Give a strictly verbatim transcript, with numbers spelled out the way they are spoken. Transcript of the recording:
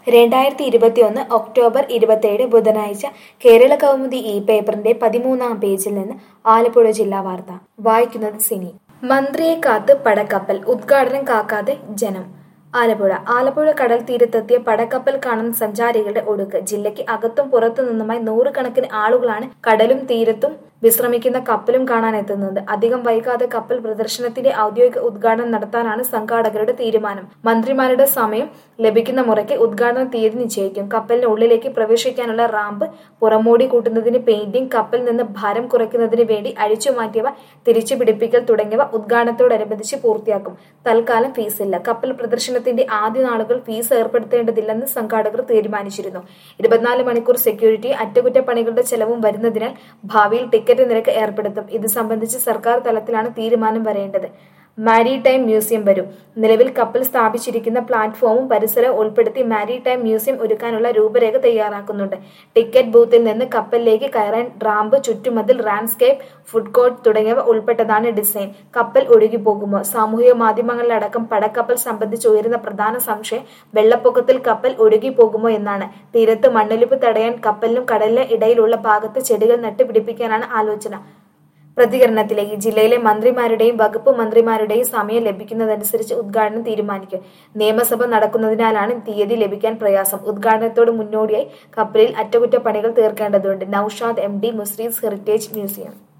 രണ്ടായിരത്തി ഇരുപത്തിയൊന്ന് ഒക്ടോബർ ഇരുപത്തിയേഴ് ബുധനാഴ്ച കേരള കൗമുദി ഈ പേപ്പറിന്റെ പതിമൂന്നാം പേജിൽ നിന്ന് ആലപ്പുഴ ജില്ലാ വാർത്ത വായിക്കുന്നത് സിനി. മന്ത്രിയെ കാത്ത് പടക്കപ്പൽ, ഉദ്ഘാടനം കാക്കാതെ ജനം. ആലപ്പുഴ ആലപ്പുഴ കടൽ തീരത്തെത്തിയ പടക്കപ്പൽ കാണുന്ന സഞ്ചാരികളുടെ ഒഴുക്ക്. ജില്ലയ്ക്ക് അകത്തും പുറത്തു നിന്നുമായി നൂറുകണക്കിന് ആളുകളാണ് കടലും തീരത്തും വിശ്രമിക്കുന്ന കപ്പലും കാണാനെത്തുന്നത്. അധികം വൈകാതെ കപ്പൽ പ്രദർശനത്തിന്റെ ഔദ്യോഗിക ഉദ്ഘാടനം നടത്താനാണ് സംഘാടകരുടെ തീരുമാനം. മന്ത്രിമാരുടെ സമയം ലഭിക്കുന്ന മുറയ്ക്ക് ഉദ്ഘാടന തീയതി നിശ്ചയിക്കും. കപ്പലിന് ഉള്ളിലേക്ക് പ്രവേശിക്കാനുള്ള റാമ്പ്, പുറമോടി കൂട്ടുന്നതിന് പെയിന്റിംഗ്, കപ്പലിൽ നിന്ന് ഭാരം കുറയ്ക്കുന്നതിന് വേണ്ടി അഴിച്ചുമാറ്റിയവ തിരിച്ചു പിടിപ്പിക്കൽ തുടങ്ങിയവ ഉദ്ഘാടനത്തോടനുബന്ധിച്ച് പൂർത്തിയാക്കും. തൽക്കാലം ഫീസില്ല. കപ്പൽ പ്രദർശനത്തിന്റെ ആദ്യ നാളുകൾ ഫീസ് ഏർപ്പെടുത്തേണ്ടതില്ലെന്ന് സംഘാടകർ തീരുമാനിച്ചിരുന്നു. ഇരുപത്തിനാല് മണിക്കൂർ സെക്യൂരിറ്റി, അറ്റകുറ്റപ്പണികളുടെ ചെലവും വരുന്നതിനാൽ ഭാവിയിൽ ടിക്കറ്റ് നിരക്ക് ഏർപ്പെടുത്തും. ഇത് സംബന്ധിച്ച് സർക്കാർ തലത്തിലാണ് തീരുമാനം വരേണ്ടത്. മാരിടൈം മ്യൂസിയം വരും. നിലവിൽ കപ്പൽ സ്ഥാപിച്ചിരിക്കുന്ന പ്ലാറ്റ്ഫോമും പരിസരവും ഉൾപ്പെടുത്തി മാരിടൈം മ്യൂസിയം ഒരുക്കാനുള്ള രൂപരേഖ തയ്യാറാക്കുന്നുണ്ട്. ടിക്കറ്റ് ബൂത്തിൽ നിന്ന് കപ്പലിലേക്ക് കയറാൻ റാമ്പ്, ചുറ്റുമതിൽ, ലാൻഡ്സ്കേപ്പ്, ഫുഡ് കോർട്ട് തുടങ്ങിയവ ഉൾപ്പെട്ടതാണ് ഡിസൈൻ. കപ്പൽ ഒഴുകിപ്പോകുമോ? സാമൂഹിക മാധ്യമങ്ങളിലടക്കം പടക്കപ്പൽ സംബന്ധിച്ച് ഉയരുന്ന പ്രധാന സംശയം വെള്ളപ്പൊക്കത്തിൽ കപ്പൽ ഒഴുകിപ്പോകുമോ എന്നാണ്. തീരത്ത് മണ്ണൊലിപ്പ് തടയാൻ കപ്പലിനും കടലിനും ഇടയിലുള്ള ഭാഗത്ത് ചെടികൾ നട്ടുപിടിപ്പിക്കാനാണ് ആലോചന. പ്രതികരണത്തിലേക്ക്. ജില്ലയിലെ മന്ത്രിമാരുടെയും വകുപ്പ് മന്ത്രിമാരുടെയും സമയം ലഭിക്കുന്നതനുസരിച്ച് ഉദ്ഘാടനം തീരുമാനിക്കും. നിയമസഭ നടക്കുന്നതിനാലാണ് തീയതി ലഭിക്കാൻ പ്രയാസം. ഉദ്ഘാടനത്തോട് മുന്നോടിയായി കപ്പലിൽ അറ്റകുറ്റപ്പണികൾ തീർക്കേണ്ടതുണ്ട്. Noushad M D, Muziris heritage museum.